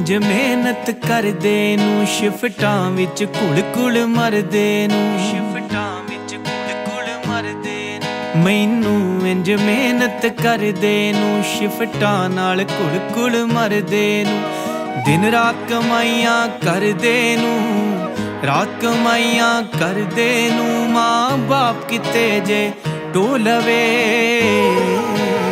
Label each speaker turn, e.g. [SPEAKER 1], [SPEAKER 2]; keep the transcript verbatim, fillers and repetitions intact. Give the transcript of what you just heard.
[SPEAKER 1] ਇੰਜ ਮਿਹਨਤ ਕਰਦੇ ਨੂੰ ਸ਼ਿਫਟਾਂ ਵਿੱਚ ਘੁਲ ਘੁਲ ਮਰਦੇ ਨੂੰ ਸ਼ਿਫਟਾਂ ਵਿੱਚ ਘੁਲ ਘੁਲ ਮਰਦੇ ਨੂੰ ਮੈਨੂੰ ਇੰਜ ਮਿਹਨਤ ਕਰਦੇ ਨੂੰ ਸ਼ਿਫਟਾਂ ਨਾਲ ਘੁਲ ਘੁਲ ਮਰਦੇ ਨੂੰ ਦਿਨ ਰਾਤ ਕਮਾਈਆਂ ਕਰਦੇ ਨੂੰ ਰਾਤ ਕਮਾਈਆਂ ਕਰਦੇ ਨੂੰ ਮਾਂ ਬਾਪ ਕਿਤੇ ਜੇ ਢੋਲਵੇ।